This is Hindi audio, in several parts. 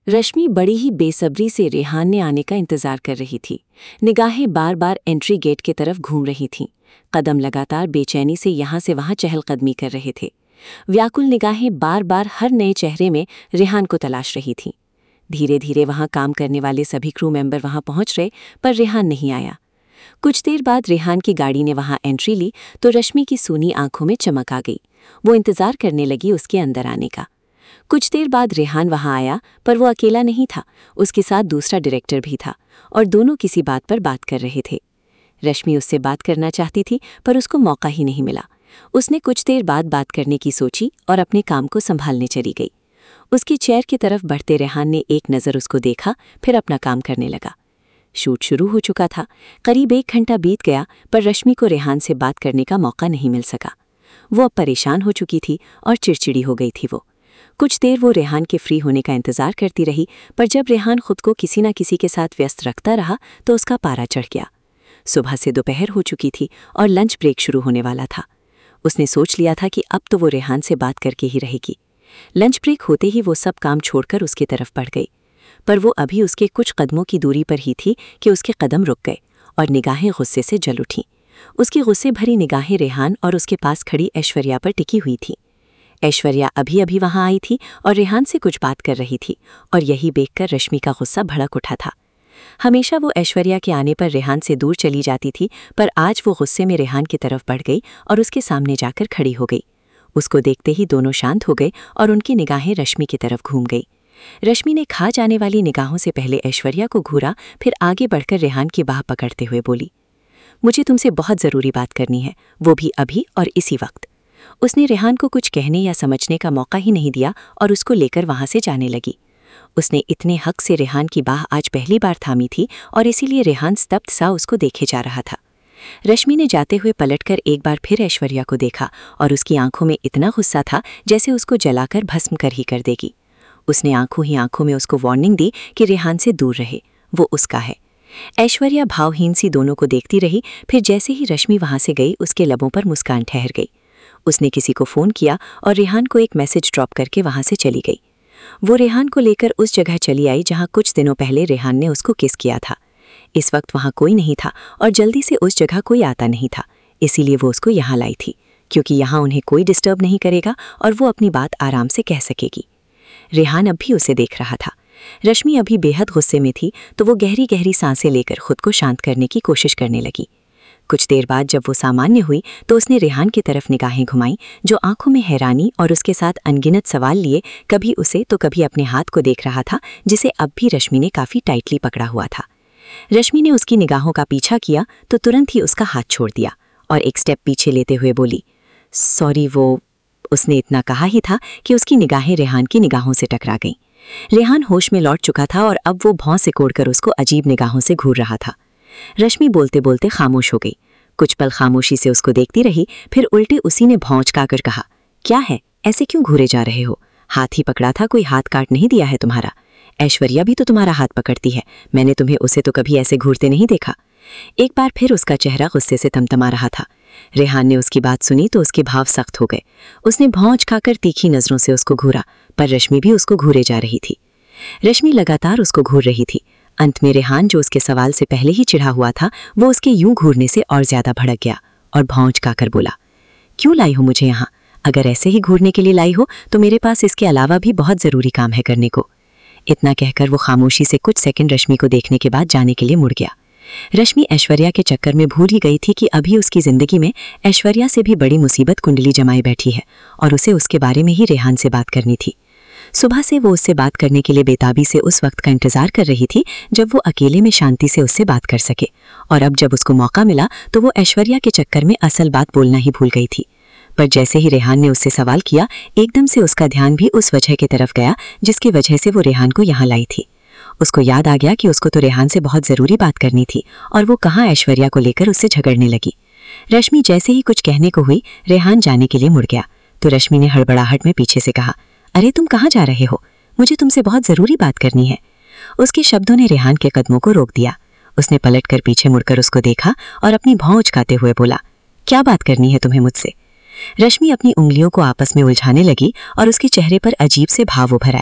रश्मि बड़ी ही बेसब्री से रेहान ने आने का इंतजार कर रही थी। निगाहें बार बार एंट्री गेट की तरफ घूम रही थीं। कदम लगातार बेचैनी से यहाँ से वहाँ चहलकदमी कर रहे थे। व्याकुल निगाहें बार बार हर नए चेहरे में रेहान को तलाश रही थीं। धीरे धीरे वहाँ काम करने वाले सभी क्रू मेंबर वहाँ पहुँच रहे, पर रेहान नहीं आया। कुछ देर बाद रेहान की गाड़ी ने वहाँ एंट्री ली तो रश्मि की सूनी आंखों में चमक आ गई। वो इंतजार करने लगी उसके अंदर आने का। कुछ देर बाद रेहान वहां आया, पर वो अकेला नहीं था, उसके साथ दूसरा डायरेक्टर भी था और दोनों किसी बात पर बात कर रहे थे। रश्मि उससे बात करना चाहती थी, पर उसको मौका ही नहीं मिला। उसने कुछ देर बाद बात करने की सोची और अपने काम को संभालने चली गई। उसकी चेयर की तरफ बढ़ते रेहान ने एक नज़र उसको देखा, फिर अपना काम करने लगा। शूट शुरू हो चुका था। करीब 1 घंटा बीत गया, पर रश्मि को रेहान से बात करने का मौका नहीं मिल सका। वो अब परेशान हो चुकी थी और चिड़चिड़ी हो गई थी। वो कुछ देर वो रेहान के फ्री होने का इंतजार करती रही, पर जब रेहान खुद को किसी न किसी के साथ व्यस्त रखता रहा तो उसका पारा चढ़ गया। सुबह से दोपहर हो चुकी थी और लंच ब्रेक शुरू होने वाला था। उसने सोच लिया था कि अब तो वो रेहान से बात करके ही रहेगी। लंच ब्रेक होते ही वो सब काम छोड़कर उसकी तरफ बढ़ गई, पर वो अभी उसके कुछ कदमों की दूरी पर ही थी कि उसके कदम रुक गए और निगाहें गुस्से से जल उठीं। उसकी गुस्से भरी निगाहें रेहान और उसके पास खड़ी ऐश्वर्या पर टिकी हुई थीं। ऐश्वर्या अभी अभी वहां आई थी और रेहान से कुछ बात कर रही थी, और यही देखकर रश्मि का गुस्सा भड़क उठा था। हमेशा वो ऐश्वर्या के आने पर रेहान से दूर चली जाती थी, पर आज वो गुस्से में रेहान की तरफ बढ़ गई और उसके सामने जाकर खड़ी हो गई। उसको देखते ही दोनों शांत हो गए और उनकी निगाहें रश्मि की तरफ घूम गई। रश्मि ने खा जाने वाली निगाहों से पहले ऐश्वर्या को घूरा, फिर आगे बढ़कर रेहान की बाह पकड़ते हुए बोली, मुझे तुमसे बहुत ज़रूरी बात करनी है, वो भी अभी और इसी वक्त। उसने रेहान को कुछ कहने या समझने का मौका ही नहीं दिया और उसको लेकर वहां से जाने लगी। उसने इतने हक से रेहान की बाह आज पहली बार थामी थी और इसीलिए रेहान स्तब्ध सा उसको देखे जा रहा था। रश्मि ने जाते हुए पलटकर एक बार फिर ऐश्वर्या को देखा और उसकी आंखों में इतना गुस्सा था जैसे उसको जलाकर भस्म कर ही कर देगी। उसने आंखों ही आंखों में उसको वार्निंग दी कि रेहान से दूर रहे, वो उसका है। ऐश्वर्या भावहीन सी दोनों को देखती रही, फिर जैसे ही रश्मि वहां से गई उसके लबों पर मुस्कान ठहर गई। उसने किसी को फ़ोन किया और रेहान को एक मैसेज ड्रॉप करके वहां से चली गई। वो रेहान को लेकर उस जगह चली आई जहां कुछ दिनों पहले रेहान ने उसको किस किया था। इस वक्त वहां कोई नहीं था और जल्दी से उस जगह कोई आता नहीं था, इसीलिए वो उसको यहाँ लाई थी, क्योंकि यहाँ उन्हें कोई डिस्टर्ब नहीं करेगा और वो अपनी बात आराम से कह सकेगी। रेहान अब भी उसे देख रहा था। रश्मि अभी बेहद गुस्से में थी, तो वो गहरी गहरी सांसें लेकर खुद को शांत करने की कोशिश करने लगी। कुछ देर बाद जब वो सामान्य हुई तो उसने रेहान की तरफ निगाहें घुमाई, जो आंखों में हैरानी और उसके साथ अनगिनत सवाल लिए कभी उसे तो कभी अपने हाथ को देख रहा था, जिसे अब भी रश्मि ने काफ़ी टाइटली पकड़ा हुआ था। रश्मि ने उसकी निगाहों का पीछा किया तो तुरंत ही उसका हाथ छोड़ दिया और एक स्टेप पीछे लेते हुए बोली, सॉरी। वो उसने इतना कहा ही था कि उसकी निगाहें रेहान की निगाहों से टकरा गईं। रेहान होश में लौट चुका था और अब वो भौं से कोड़कर उसको अजीब निगाहों से घूर रहा था। रश्मि बोलते बोलते खामोश हो गई। कुछ पल खामोशी से उसको देखती रही, फिर उल्टे उसी ने भौंचकाकर कहा, क्या है, ऐसे क्यों घूरे जा रहे हो? हाथ ही पकड़ा था, कोई हाथ काट नहीं दिया है तुम्हारा। ऐश्वर्या भी तो तुम्हारा हाथ पकड़ती है, मैंने तुम्हें उसे तो कभी ऐसे घूरते नहीं देखा। एक बार फिर उसका चेहरा गुस्से से तमतमा रहा था। रेहान ने उसकी बात सुनी तो उसके भाव सख्त हो गए। उसने भौंच खाकर तीखी नजरों से उसको घूरा, पर रश्मि भी उसको घूरे जा रही थी। रश्मि लगातार उसको घूर रही थी। अंत में रेहान, जो उसके सवाल से पहले ही चिढ़ा हुआ था, वो उसके यूं घूरने से और ज्यादा भड़क गया और भौंच खाकर बोला, क्यों लाई हो मुझे यहाँ? अगर ऐसे ही घूरने के लिए लाई हो तो मेरे पास इसके अलावा भी बहुत ज़रूरी काम है करने को। इतना कहकर वो खामोशी से कुछ सेकंड रश्मि को देखने के बाद जाने के लिए मुड़ गया। रश्मि ऐश्वर्या के चक्कर में भूल ही गई थी कि अभी उसकी ज़िंदगी में ऐश्वर्या से भी बड़ी मुसीबत कुंडली जमाए बैठी है और उसे उसके बारे में ही रेहान से बात करनी थी। सुबह से वो उससे बात करने के लिए बेताबी से उस वक्त का इंतजार कर रही थी जब वो अकेले में शांति से उससे बात कर सके, और अब जब उसको मौका मिला तो वो ऐश्वर्या के चक्कर में असल बात बोलना ही भूल गई थी। पर जैसे ही रेहान ने उससे सवाल किया, एकदम से उसका ध्यान भी उस वजह की तरफ गया जिसकी वजह से वो रेहान को यहाँ लाई थी। उसको याद आ गया कि उसको तो रेहान से बहुत ज़रूरी बात करनी थी और वो कहाँ ऐश्वर्या को लेकर उससे झगड़ने लगी। रश्मि जैसे ही कुछ कहने को हुई, रेहान जाने के लिए मुड़ गया तो रश्मि ने हड़बड़ाहट में पीछे से कहा, अरे तुम कहाँ जा रहे हो? मुझे तुमसे बहुत ज़रूरी बात करनी है। उसके शब्दों ने रेहान के कदमों को रोक दिया। उसने पलटकर पीछे मुड़कर उसको देखा और अपनी भौं उचकाते हुए बोला, क्या बात करनी है तुम्हें मुझसे? रश्मि अपनी उंगलियों को आपस में उलझाने लगी और उसके चेहरे पर अजीब से भाव उभर आए,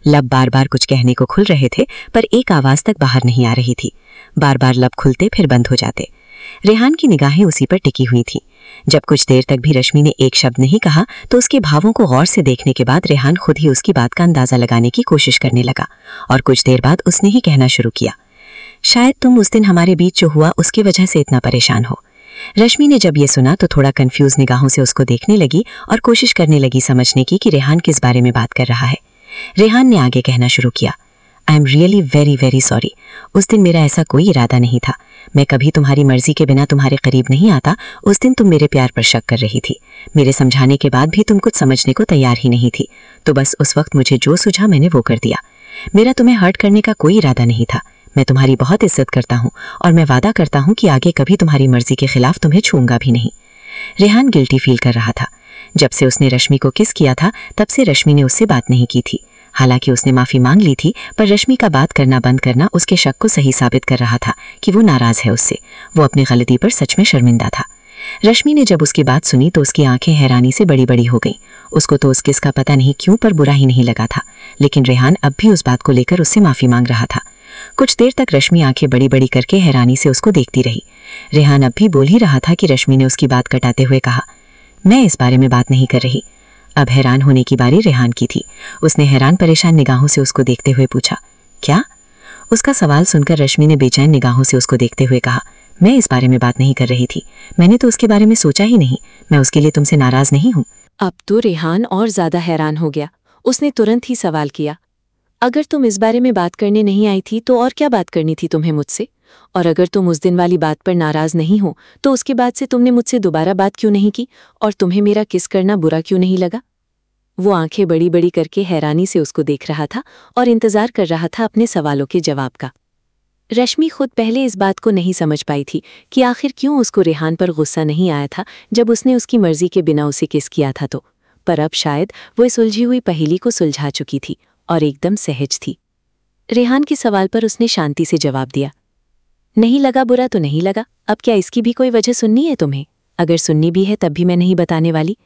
लब बार बार कुछ कहने को खुल रहे थे, पर एक आवाज तक बाहर नहीं आ रही थी। बार बार लब खुलते फिर बंद हो जाते। रेहान की निगाहें उसी पर टिकी हुई थी। जब कुछ देर तक भी रश्मि ने एक शब्द नहीं कहा तो उसके भावों को गौर से देखने के बाद रेहान खुद ही उसकी बात का अंदाजा लगाने की कोशिश करने लगा और कुछ देर बाद उसने ही कहना शुरू किया, शायद तुम उस दिन हमारे बीच जो हुआ उसकी वजह से इतना परेशान हो। रश्मि ने जब ये सुना तो थोड़ा कंफ्यूज निगाहों से उसको देखने लगी और कोशिश करने लगी समझने की कि रेहान किस बारे में बात कर रहा है। रेहान ने आगे कहना शुरू किया, I am really very very sorry. उस दिन मेरा ऐसा कोई इरादा नहीं था। मैं कभी तुम्हारी मर्जी के बिना तुम्हारे करीब नहीं आता। उस दिन तुम मेरे प्यार पर शक कर रही थी। मेरे समझाने के बाद भी तुम कुछ समझने को तैयार ही नहीं थी, तो बस उस वक्त मुझे जो सूझा मैंने वो कर दिया। मेरा तुम्हें हर्ट करने का कोई इरादा नहीं था। मैं तुम्हारी बहुत इज्जत करता हूँ और मैं वादा करता हूँ कि आगे कभी तुम्हारी मर्जी के खिलाफ तुम्हें छूंगा भी नहीं। रेहान गिल्टी फील कर रहा था। जब से उसने रश्मि को किस किया था तब से रश्मि ने उससे बात नहीं की थी। हालांकि उसने माफी मांग ली थी, पर रश्मि का बात करना बंद करना उसके शक को सही साबित कर रहा था कि वो नाराज है उससे। वो अपनी गलती पर सच में शर्मिंदा था। रश्मि ने जब उसकी बात सुनी तो उसकी आंखें हैरानी से बड़ी बड़ी हो गईं। उसको तो उस किस का पता नहीं क्यों पर बुरा ही नहीं लगा था, लेकिन रेहान अब भी उस बात को लेकर उससे माफी मांग रहा था। कुछ देर तक रश्मि आंखें बड़ी बड़ी करके हैरानी से उसको देखती रही। रेहान अब भी बोल ही रहा था कि रश्मि ने उसकी बात कटाते हुए कहा, मैं इस बारे में बात नहीं कर रही। अब हैरान होने की बारी रेहान की थी। उसने हैरान परेशान निगाहों से उसको देखते हुए पूछा, क्या? उसका सवाल सुनकर रश्मि ने बेचैन निगाहों से उसको देखते हुए कहा, मैं इस बारे में बात नहीं कर रही थी। मैंने तो उसके बारे में सोचा ही नहीं। मैं उसके लिए तुमसे नाराज नहीं हूँ। अब तो रेहान और ज्यादा हैरान हो गया। उसने तुरंत ही सवाल किया, अगर तुम इस बारे में बात करने नहीं आई थी तो और क्या बात करनी थी तुम्हें मुझसे? और अगर तुम उस दिन वाली बात पर नाराज नहीं हो तो उसके बाद से तुमने मुझसे दोबारा बात क्यों नहीं की? और तुम्हें मेरा किस करना बुरा क्यों नहीं लगा? वो आंखें बड़ी बड़ी करके हैरानी से उसको देख रहा था और इंतजार कर रहा था अपने सवालों के जवाब का। रश्मि खुद पहले इस बात को नहीं समझ पाई थी कि आखिर क्यों उसको रेहान पर गुस्सा नहीं आया था जब उसने उसकी मर्जी के बिना उसे किस किया था तो। पर अब शायद वो इस उलझी हुई पहेली को सुलझा चुकी थी और एकदम सहज थी। रेहान के सवाल पर उसने शांति से जवाब दिया, नहीं लगा बुरा तो नहीं लगा। अब क्या इसकी भी कोई वजह सुननी है तुम्हें? अगर सुननी भी है तब भी मैं नहीं बताने वाली।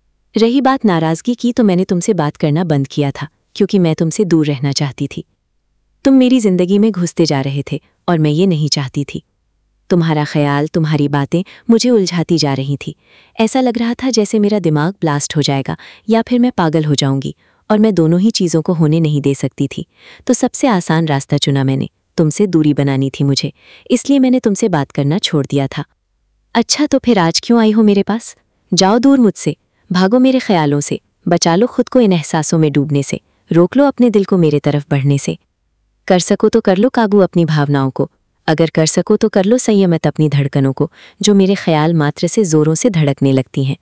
रही बात नाराजगी की तो मैंने तुमसे बात करना बंद किया था क्योंकि मैं तुमसे दूर रहना चाहती थी। तुम मेरी जिंदगी में घुसते जा रहे थे और मैं ये नहीं चाहती थी। तुम्हारा ख्याल, तुम्हारी बातें मुझे उलझाती जा रही थी। ऐसा लग रहा था जैसे मेरा दिमाग ब्लास्ट हो जाएगा या फिर मैं पागल हो जाऊंगी, और मैं दोनों ही चीज़ों को होने नहीं दे सकती थी। तो सबसे आसान रास्ता चुना मैंने। तुमसे दूरी बनानी थी मुझे, इसलिए मैंने तुमसे बात करना छोड़ दिया था। अच्छा, तो फिर आज क्यों आई हो मेरे पास? जाओ दूर मुझसे, भागो मेरे ख्यालों से, बचा लो खुद को इन एहसासों में डूबने से, रोक लो अपने दिल को मेरे तरफ बढ़ने से। कर सको तो कर लो काबू अपनी भावनाओं को। अगर कर सको तो कर लो संयमित अपनी धड़कनों को, जो मेरे ख्याल मात्र से जोरों से धड़कने लगती हैं।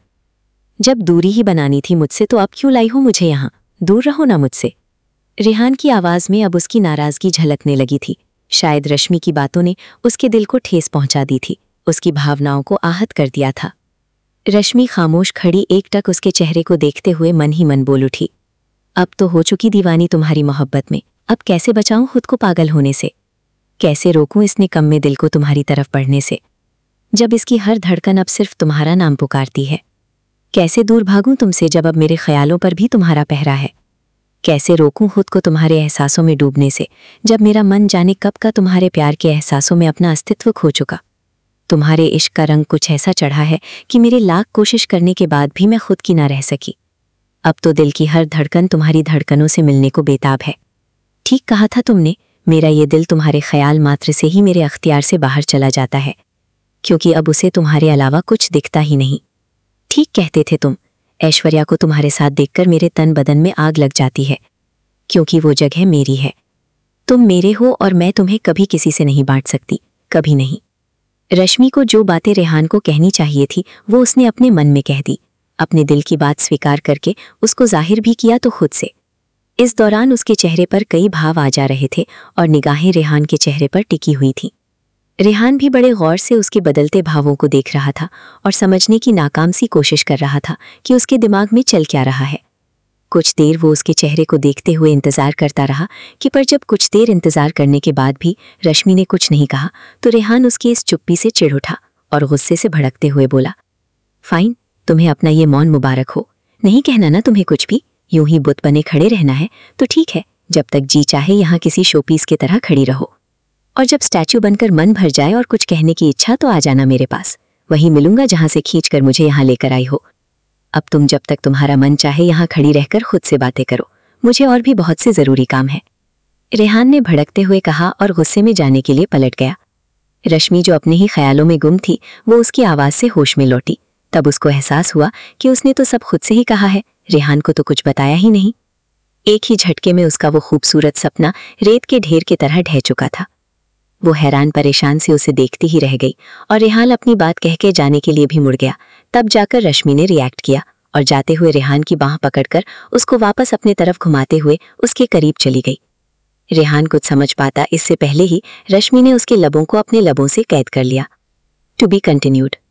जब दूरी ही बनानी थी मुझसे तो अब क्यों लाई हो मुझे यहाँ? दूर रहो ना मुझसे। रेहान की आवाज़ में अब उसकी नाराज़गी झलकने लगी थी। शायद रश्मि की बातों ने उसके दिल को ठेस पहुंचा दी थी, उसकी भावनाओं को आहत कर दिया था। रश्मि खामोश खड़ी एकटक उसके चेहरे को देखते हुए मन ही मन बोल उठी, अब तो हो चुकी दीवानी तुम्हारी मोहब्बत में। अब कैसे बचाऊं खुद को पागल होने से? कैसे रोकूं इस निकम्मे दिल को तुम्हारी तरफ बढ़ने से, जब इसकी हर धड़कन अब सिर्फ तुम्हारा नाम पुकारती है? कैसे दूर भागूं तुमसे जब अब मेरे ख्यालों पर भी तुम्हारा पहरा है? कैसे रोकूं खुद को तुम्हारे एहसासों में डूबने से, जब मेरा मन जाने कब का तुम्हारे प्यार के एहसासों में अपना अस्तित्व खो चुका? तुम्हारे इश्क का रंग कुछ ऐसा चढ़ा है कि मेरे लाख कोशिश करने के बाद भी मैं खुद की ना रह सकी। अब तो दिल की हर धड़कन तुम्हारी धड़कनों से मिलने को बेताब है। ठीक कहा था तुमने, मेरा ये दिल तुम्हारे ख्याल मात्र से ही मेरे अख्तियार से बाहर चला जाता है, क्योंकि अब उसे तुम्हारे अलावा कुछ दिखता ही नहीं। ठीक कहते थे तुम, ऐश्वर्या को तुम्हारे साथ देखकर मेरे तन बदन में आग लग जाती है, क्योंकि वो जगह मेरी है। तुम मेरे हो और मैं तुम्हें कभी किसी से नहीं बांट सकती, कभी नहीं। रश्मि को जो बातें रेहान को कहनी चाहिए थी वो उसने अपने मन में कह दी, अपने दिल की बात स्वीकार करके उसको जाहिर भी किया तो खुद से। इस दौरान उसके चेहरे पर कई भाव आ जा रहे थे और निगाहें रेहान के चेहरे पर टिकी हुई थीं। रेहान भी बड़े गौर से उसके बदलते भावों को देख रहा था और समझने की नाकाम सी कोशिश कर रहा था कि उसके दिमाग में चल क्या रहा है। कुछ देर वो उसके चेहरे को देखते हुए इंतजार करता रहा कि पर जब कुछ देर इंतजार करने के बाद भी रश्मि ने कुछ नहीं कहा तो रेहान उसकी इस चुप्पी से चिढ़ उठा और गुस्से से भड़कते हुए बोला, फाइन, तुम्हें अपना ये मौन मुबारक हो। नहीं कहना ना तुम्हें कुछ भी, यूं ही बुत बने खड़े रहना है तो ठीक है, जब तक जी चाहे यहाँ किसी शोपीस की तरह खड़ी रहो, और जब स्टैचू बनकर मन भर जाए और कुछ कहने की इच्छा तो आ जाना मेरे पास। वहीं मिलूंगा जहां से खींचकर मुझे यहाँ लेकर आई हो। अब तुम जब तक तुम्हारा मन चाहे यहाँ खड़ी रहकर खुद से बातें करो, मुझे और भी बहुत से जरूरी काम है। रेहान ने भड़कते हुए कहा और गुस्से में जाने के लिए पलट गया। रश्मि जो अपने ही ख्यालों में गुम थी, वो उसकी आवाज से होश में लौटी। तब उसको एहसास हुआ कि उसने तो सब खुद से ही कहा है, रेहान को तो कुछ बताया ही नहीं। एक ही झटके में उसका वो खूबसूरत सपना रेत के ढेर की तरह ढह चुका था। वो हैरान परेशान से उसे देखती ही रह गई और रेहान अपनी बात कह के जाने के लिए भी मुड़ गया। तब जाकर रश्मि ने रिएक्ट किया और जाते हुए रेहान की बांह पकड़कर उसको वापस अपने तरफ घुमाते हुए उसके करीब चली गई। रेहान कुछ समझ पाता इससे पहले ही रश्मि ने उसके लबों को अपने लबों से कैद कर लिया। To be continued.